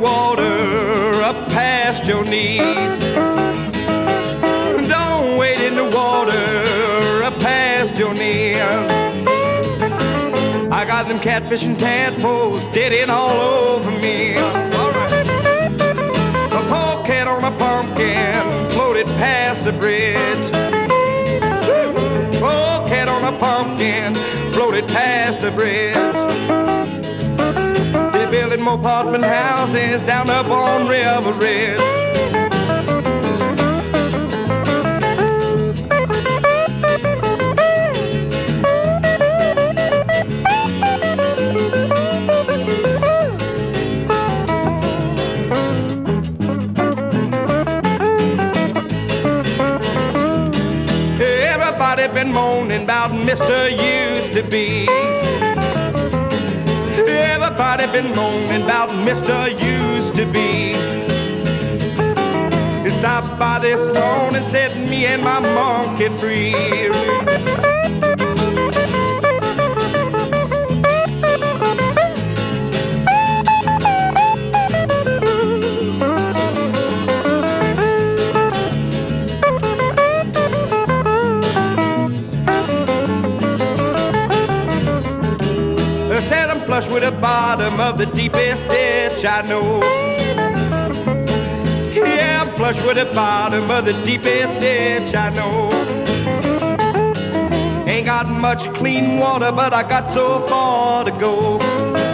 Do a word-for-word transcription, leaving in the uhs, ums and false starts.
water up past your knees. Don't wade in the water up past your knees. I got them catfish and tadpoles dead in all over me. All right. A polecat on a pumpkin floated past the bridge. Polecat on a pumpkin floated past the bridge. They're building more apartment houses down up on River Ridge. Everybody been moaning about Mister Used to Be. Everybody been moaning about Mister Used to Be. He stopped by this morning, set me and my monkey free. Said I'm flush with the bottom of the deepest ditch I know. Yeah, I'm flush with the bottom of the deepest ditch I know. Ain't got much clean water, but I got so far to go.